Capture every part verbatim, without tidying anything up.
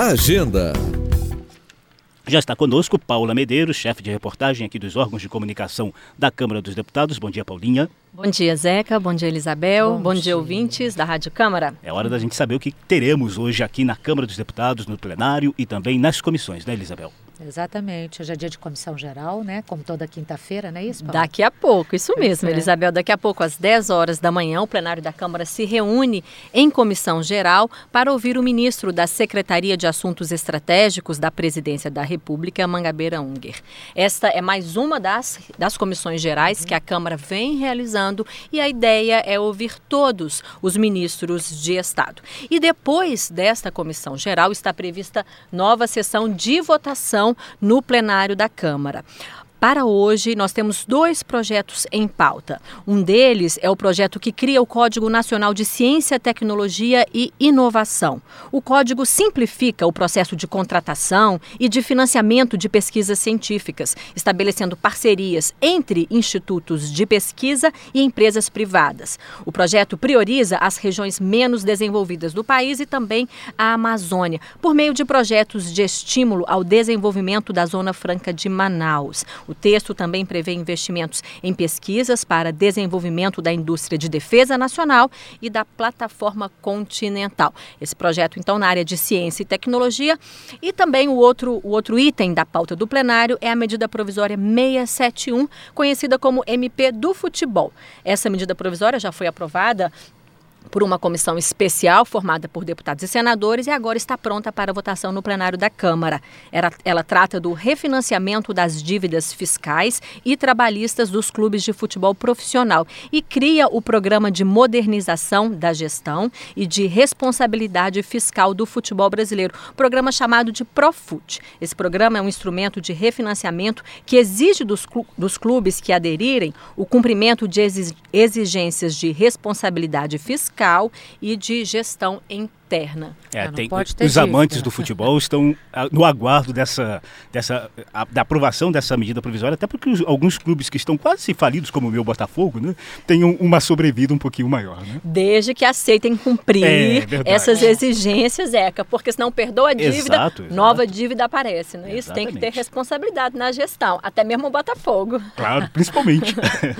Agenda. Já está conosco Paula Medeiros, chefe de reportagem aqui dos órgãos de comunicação da Câmara dos Deputados. Bom dia, Paulinha. Bom dia, Zeca. Bom dia, Elisabel. Bom, Bom dia, dia, ouvintes da Rádio Câmara. É hora da gente saber o que teremos hoje aqui na Câmara dos Deputados, no plenário e também nas comissões, né, Elisabel? Exatamente. Hoje é dia de comissão geral, né? Como toda quinta-feira, não é isso, Paula? Daqui a pouco, isso mesmo, é. Elisabel. Daqui a pouco, às dez horas da manhã, o plenário da Câmara se reúne em comissão geral para ouvir o ministro da Secretaria de Assuntos Estratégicos da Presidência da República, Mangabeira Unger. Esta é mais uma das, das comissões gerais uhum. que a Câmara vem realizando e a ideia é ouvir todos os ministros de Estado. E depois desta comissão geral está prevista nova sessão de votação no plenário da Câmara. Para hoje, nós temos dois projetos em pauta. Um deles é o projeto que cria o Código Nacional de Ciência, Tecnologia e Inovação. O código simplifica o processo de contratação e de financiamento de pesquisas científicas, estabelecendo parcerias entre institutos de pesquisa e empresas privadas. O projeto prioriza as regiões menos desenvolvidas do país e também a Amazônia, por meio de projetos de estímulo ao desenvolvimento da Zona Franca de Manaus. O texto também prevê investimentos em pesquisas para desenvolvimento da indústria de defesa nacional e da plataforma continental. Esse projeto, então, na área de ciência e tecnologia. E também o outro, o outro item da pauta do plenário é a medida provisória seiscentos e setenta e um, conhecida como M P do futebol. Essa medida provisória já foi aprovada por uma comissão especial formada por deputados e senadores e agora está pronta para votação no plenário da Câmara. Ela, ela trata do refinanciamento das dívidas fiscais e trabalhistas dos clubes de futebol profissional e cria o programa de modernização da gestão e de responsabilidade fiscal do futebol brasileiro, programa chamado de Profut. Esse programa é um instrumento de refinanciamento que exige dos, clu- dos clubes que aderirem o cumprimento de exigências de responsabilidade fiscal e de gestão interna. É, não, tem, não os dívida. amantes do futebol estão no aguardo dessa, dessa, a, da aprovação dessa medida provisória, até porque os, alguns clubes que estão quase falidos, como o meu Botafogo, né, têm um, uma sobrevida um pouquinho maior. Né? Desde que aceitem cumprir é, essas exigências, Eca, porque senão perdoa a dívida, exato, exato. Nova dívida aparece. Não é isso? Exatamente. Tem que ter responsabilidade na gestão, até mesmo o Botafogo. Claro, principalmente.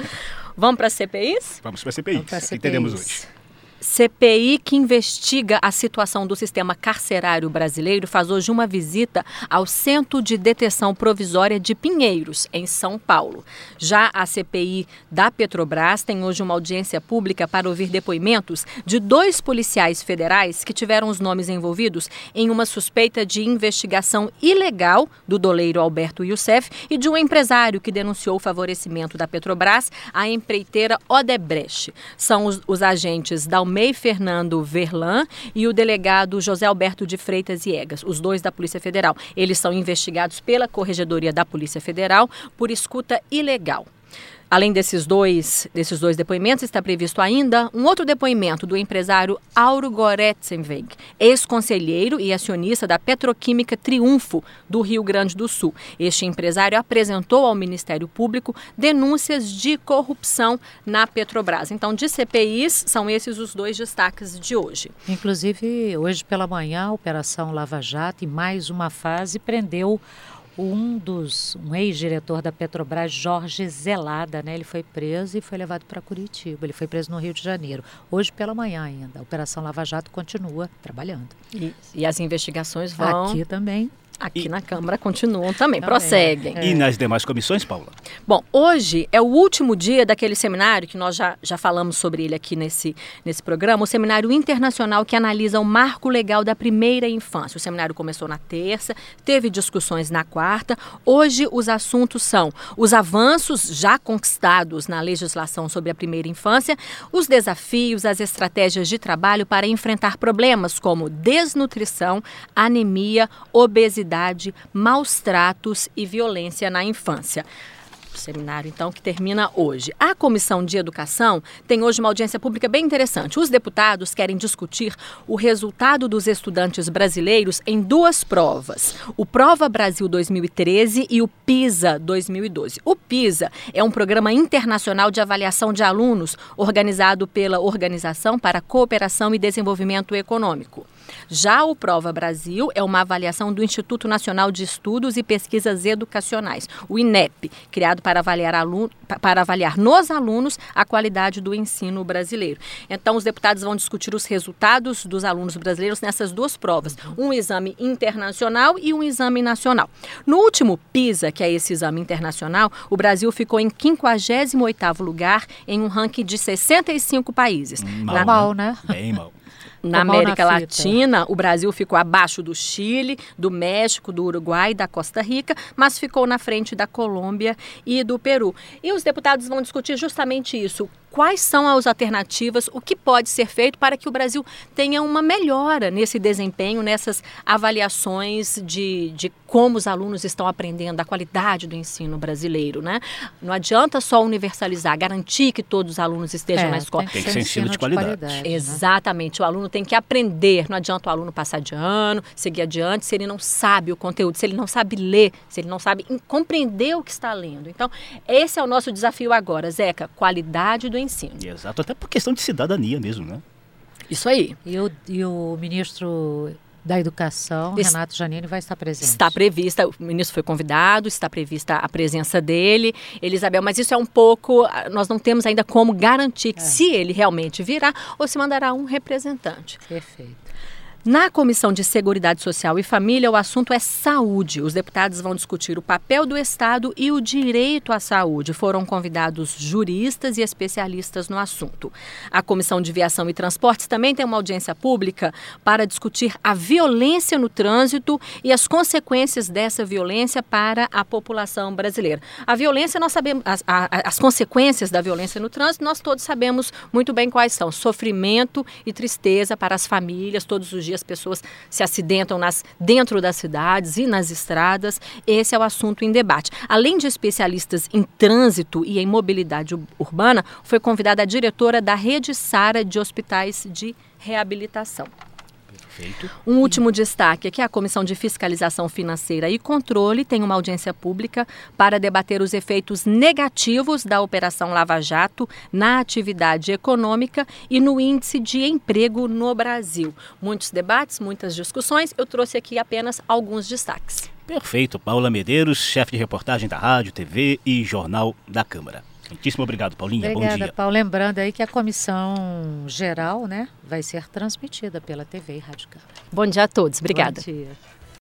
Vamos para as C P Is? Vamos para a C P I. O que teremos hoje? C P I que investiga a situação do sistema carcerário brasileiro faz hoje uma visita ao Centro de Detenção Provisória de Pinheiros, em São Paulo. Já a C P I da Petrobras tem hoje uma audiência pública para ouvir depoimentos de dois policiais federais que tiveram os nomes envolvidos em uma suspeita de investigação ilegal do doleiro Alberto Youssef e de um empresário que denunciou o favorecimento da Petrobras à empreiteira Odebrecht. São os, os agentes da Mei Fernando Verlan e o delegado José Alberto de Freitas e Egas, os dois da Polícia Federal. Eles são investigados pela Corregedoria da Polícia Federal por escuta ilegal. Além desses dois, desses dois depoimentos, está previsto ainda um outro depoimento do empresário Auro Goretzenweg, ex-conselheiro e acionista da Petroquímica Triunfo, do Rio Grande do Sul. Este empresário apresentou ao Ministério Público denúncias de corrupção na Petrobras. Então, de C P Is, são esses os dois destaques de hoje. Inclusive, hoje pela manhã, a Operação Lava Jato, em mais uma fase, prendeu um dos, um ex-diretor da Petrobras, Jorge Zelada, né? Ele foi preso e foi levado para Curitiba. Ele foi preso no Rio de Janeiro. Hoje pela manhã ainda. A Operação Lava Jato continua trabalhando. E, e as investigações vão... Aqui também. Aqui e... na Câmara continuam também, também. prosseguem. É. E nas demais comissões, Paula? Bom, hoje é o último dia daquele seminário que nós já, já falamos sobre ele aqui nesse, nesse programa, o Seminário Internacional que analisa o marco legal da primeira infância. O seminário começou na terça, teve discussões na quarta. Hoje os assuntos são os avanços já conquistados na legislação sobre a primeira infância, os desafios, as estratégias de trabalho para enfrentar problemas como desnutrição, anemia, obesidade, maus tratos e violência na infância. O seminário, então, que termina hoje. A Comissão de Educação tem hoje uma audiência pública bem interessante. Os deputados querem discutir o resultado dos estudantes brasileiros em duas provas. O Prova Brasil dois mil e treze e o PISA dois mil e doze. O PISA é um programa internacional de avaliação de alunos organizado pela Organização para a Cooperação e Desenvolvimento Econômico. Já o Prova Brasil é uma avaliação do Instituto Nacional de Estudos e Pesquisas Educacionais, o INEP, criado para avaliar, aluno, para avaliar nos alunos a qualidade do ensino brasileiro. Então, os deputados vão discutir os resultados dos alunos brasileiros nessas duas provas, um exame internacional e um exame nacional. No último PISA, que é esse exame internacional, o Brasil ficou em quinquagésimo oitavo lugar em um ranking de sessenta e cinco países. Mal, na, mal né? Bem mal. Na América Latina, o Brasil ficou abaixo do Chile, do México, do Uruguai e da Costa Rica, mas ficou na frente da Colômbia e do Peru. E os deputados vão discutir justamente isso. Quais são as alternativas, o que pode ser feito para que o Brasil tenha uma melhora nesse desempenho, nessas avaliações de, de como os alunos estão aprendendo, a qualidade do ensino brasileiro, né? Não adianta só universalizar, garantir que todos os alunos estejam é, na escola. Tem que ser ensino de qualidade. De qualidade, né? Exatamente, o aluno tem que aprender, não adianta o aluno passar de ano, seguir adiante, se ele não sabe o conteúdo, se ele não sabe ler, se ele não sabe compreender o que está lendo. Então, esse é o nosso desafio agora, Zeca, qualidade do ensino. Exato, até por questão de cidadania mesmo, né? Isso aí. E o, e o ministro da Educação, Est Renato Janine, vai estar presente. Está prevista, o ministro foi convidado, está prevista a presença dele, Elisabel, mas isso é um pouco, nós não temos ainda como garantir é. se ele realmente virá ou se mandará um representante. Perfeito. Na Comissão de Seguridade Social e Família, o assunto é saúde. Os deputados vão discutir o papel do Estado e o direito à saúde. Foram convidados juristas e especialistas no assunto. A Comissão de Viação e Transportes também tem uma audiência pública para discutir a violência no trânsito e as consequências dessa violência para a população brasileira. A violência, nós sabemos, as, a, as consequências da violência no trânsito, nós todos sabemos muito bem quais são. Sofrimento e tristeza para as famílias, todos os dias as pessoas se acidentam nas, dentro das cidades e nas estradas. Esse é o assunto em debate. Além de especialistas em trânsito e em mobilidade urbana, foi convidada a diretora da Rede Sara de Hospitais de Reabilitação. Perfeito. Um último destaque é que a Comissão de Fiscalização Financeira e Controle tem uma audiência pública para debater os efeitos negativos da Operação Lava Jato na atividade econômica e no índice de emprego no Brasil. Muitos debates, muitas discussões, eu trouxe aqui apenas alguns destaques. Perfeito. Paula Medeiros, chefe de reportagem da Rádio, T V e Jornal da Câmara. Muitíssimo obrigado, Paulinha. Obrigada, bom dia. Paulo. Lembrando aí que a comissão geral, né, vai ser transmitida pela T V e Rádio Câmara. Bom dia a todos. Obrigada. Bom dia.